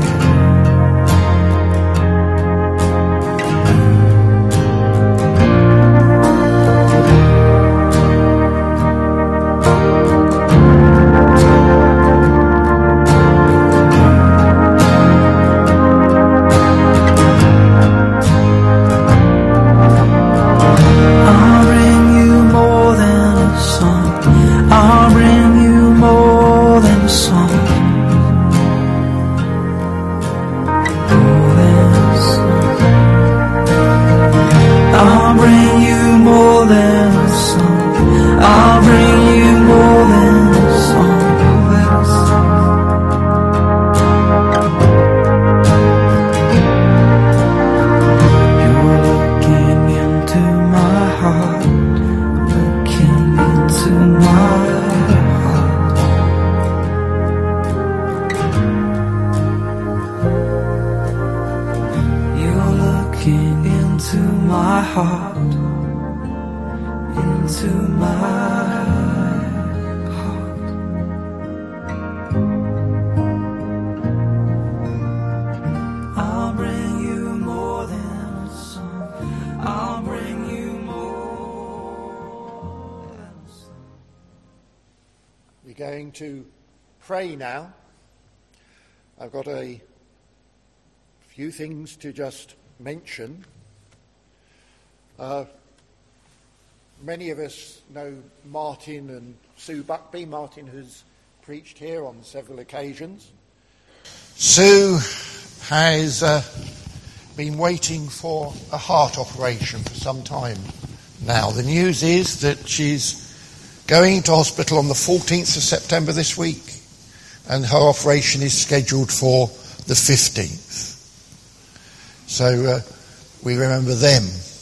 Going to pray now. I've got a few things to just mention. Uh, many of us know Martin and Sue Buckby. Martin has preached here on several occasions. Sue has uh, been waiting for a heart operation for some time now. The news is that she's going to hospital on the fourteenth of September this week, and her operation is scheduled for the fifteenth. So uh, we remember them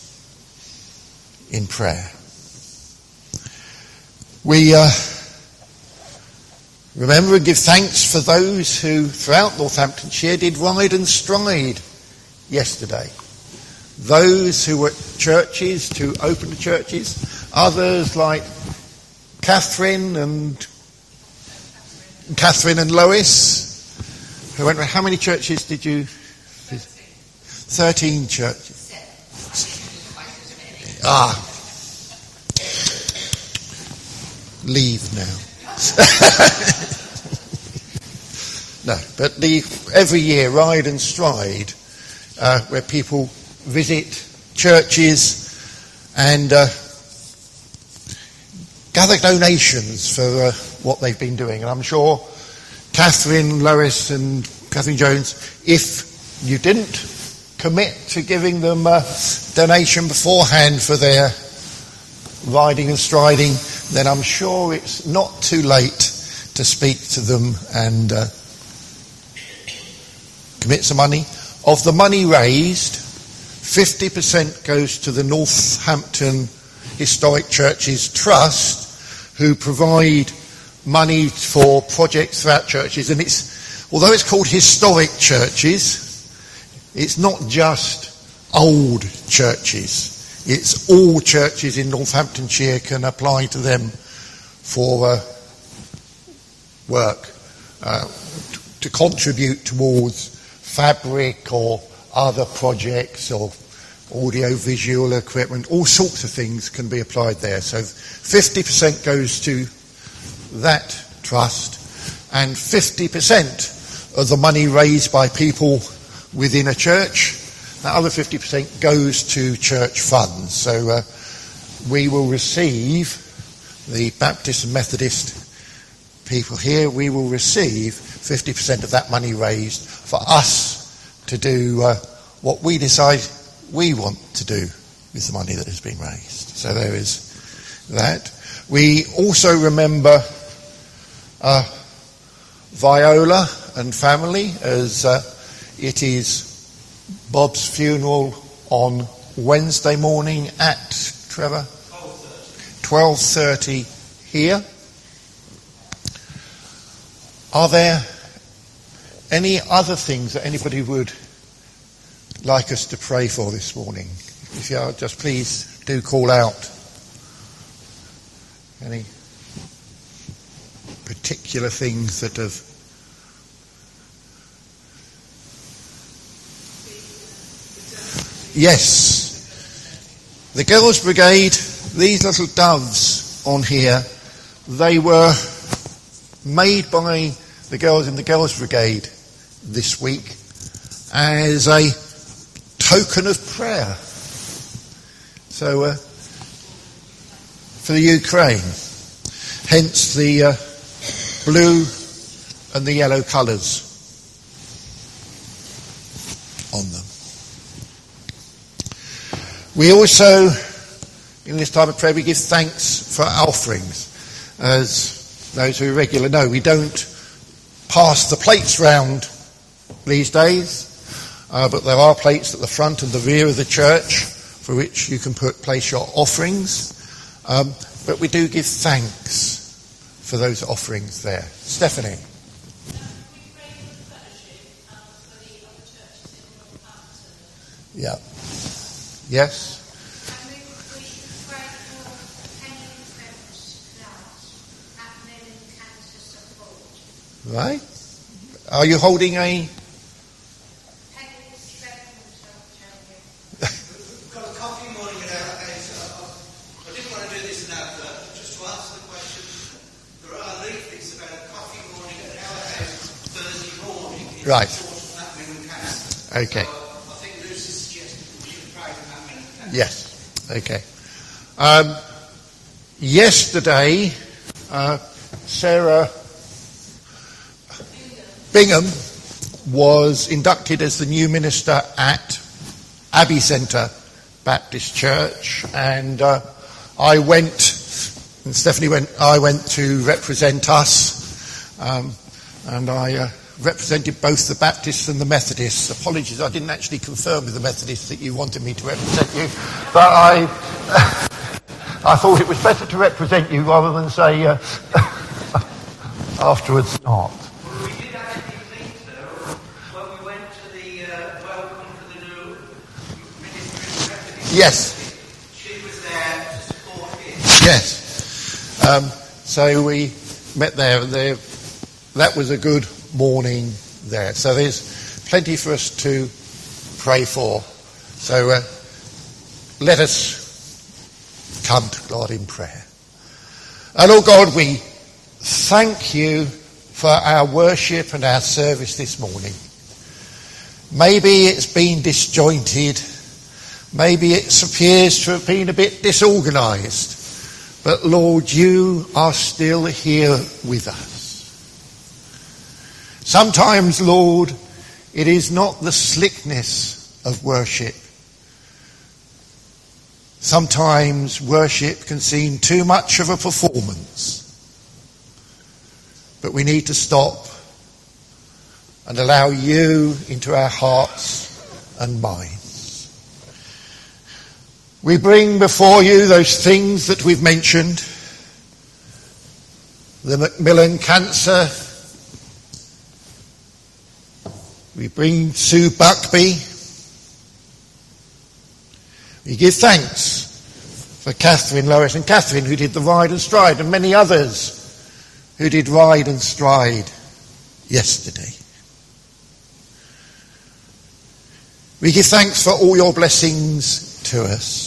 in prayer. We uh, remember and give thanks for those who throughout Northamptonshire did ride and stride yesterday. Those who were at churches, to open the churches, others like Catherine and Catherine and Lois, who went. How many churches did you? Thirteen churches. Ah, leave now. No, but the every year ride and stride, uh, where people visit churches and. Uh, gather donations for uh, what they've been doing. And I'm sure Catherine, Lois and Catherine Jones, if you didn't commit to giving them a donation beforehand for their riding and striding, then I'm sure it's not too late to speak to them and uh, commit some money. Of the money raised, fifty percent goes to the Northampton Historic Churches Trust, who provide money for projects throughout churches. And it's, although it's called historic churches, it's not just old churches. It's all churches in Northamptonshire can apply to them for uh, work, uh, to contribute towards fabric or other projects or audio-visual equipment. All sorts of things can be applied there. So fifty percent goes to that trust, and fifty percent of the money raised by people within a church, that other fifty percent goes to church funds. So uh, we will receive, the Baptist and Methodist people here, we will receive fifty percent of that money raised for us to do uh, what we decide we want to do with the money that has been raised. So there is that. We also remember uh, Viola and family, as uh, it is Bob's funeral on Wednesday morning at, Trevor? twelve thirty here. Are there any other things that anybody would like us to pray for this morning? If you are, just please do call out. Any particular things that have Yes. The Girls' Brigade, these little doves on here, they were made by the girls in the Girls' Brigade this week as a token of prayer. So, uh, for the Ukraine, hence the uh, blue and the yellow colours on them. We also, in this time of prayer, we give thanks for our offerings. As those who are regular know, we don't pass the plates round these days, uh, but there are plates at the front and the rear of the church for which you can put place your offerings. Um, but we do give thanks for those offerings there. Stephanie. Yeah. Yes. Right. Are you holding a... Right. Okay. Yes. Okay. Um, yesterday, uh, Sarah Bingham was inducted as the new minister at Abbey Centre Baptist Church, and uh, I went, and Stephanie went. I went to represent us, um, and I. Uh, represented both the Baptists and the Methodists. Apologies, I didn't actually confirm with the Methodists that you wanted me to represent you, but I I thought it was better to represent you rather than say uh, afterwards not. Well, we did actually think so when we went to the uh, welcome for the new ministry of Methodist. Yes. She was there to support him. Yes. Um, so we met there, and there, that was a good morning there. So there's plenty for us to pray for. So uh, let us come to God in prayer. And oh God, we thank you for our worship and our service this morning. Maybe it's been disjointed. Maybe it appears to have been a bit disorganised. But Lord, you are still here with us. Sometimes, Lord, it is not the slickness of worship. Sometimes worship can seem too much of a performance. But we need to stop and allow you into our hearts and minds. We bring before you those things that we've mentioned. The Macmillan cancer. We bring Sue Buckby. We give thanks for Catherine Lois and Catherine, who did the Ride and Stride, and many others who did Ride and Stride yesterday. We give thanks for all your blessings to us.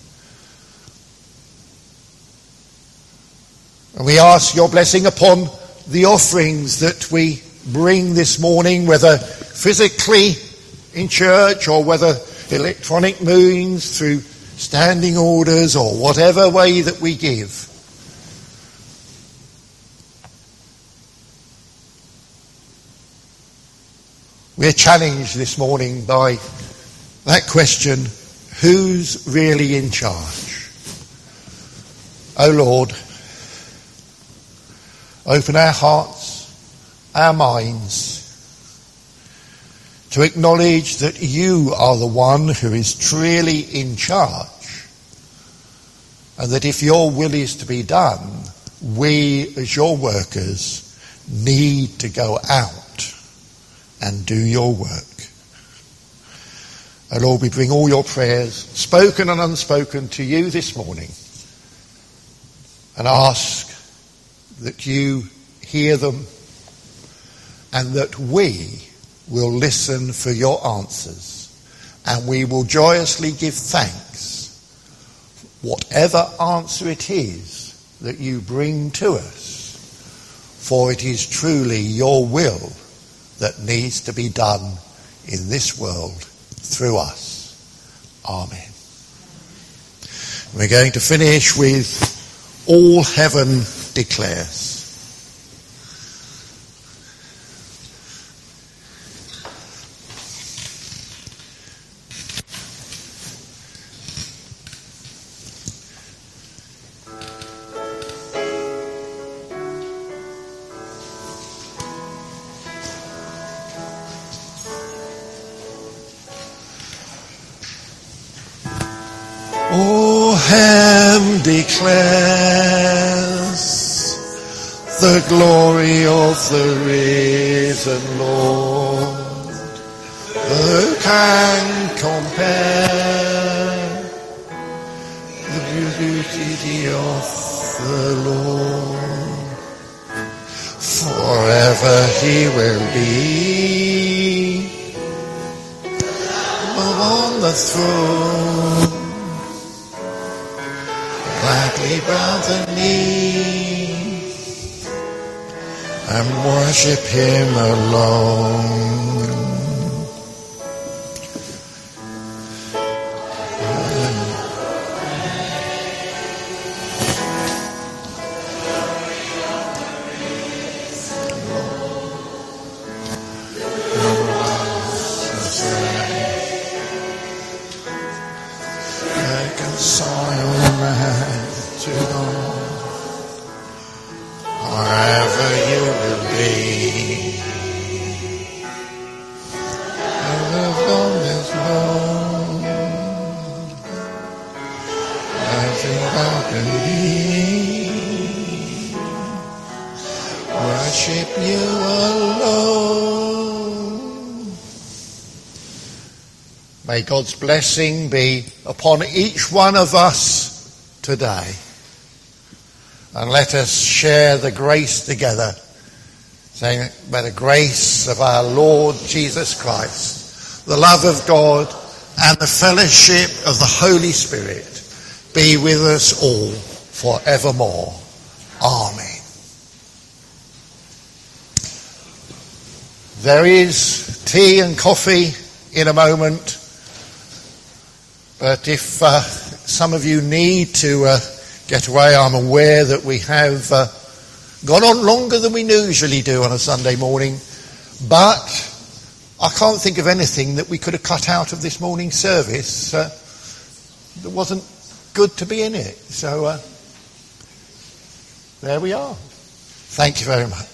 And we ask your blessing upon the offerings that we bring this morning, whether physically in church or whether electronic means through standing orders or whatever way that we give. We're challenged this morning by that question, who's really in charge? Oh Lord, open our hearts, our minds, to acknowledge that you are the one who is truly in charge, and that if your will is to be done, we as your workers need to go out and do your work. And Lord, we bring all your prayers, spoken and unspoken, to you this morning, and ask that you hear them and that we will listen for your answers and we will joyously give thanks, whatever answer it is that you bring to us, for it is truly your will that needs to be done in this world through us. Amen. We're going to finish with All Heaven Declares. All heaven declares the glory of the risen Lord. Who can compare the beauty of the Lord? Forever he will be on the throne. Gladly bow the knee and worship him alone. Worship you alone. May God's blessing be upon each one of us today. And let us share the grace together, saying, may the grace of our Lord Jesus Christ, the love of God, and the fellowship of the Holy Spirit be with us all forevermore. Amen. There is tea and coffee in a moment, but if uh, some of you need to uh, get away, I'm aware that we have uh, gone on longer than we usually do on a Sunday morning, but I can't think of anything that we could have cut out of this morning's service uh, that wasn't good to be in it. So uh, there we are. Thank you very much.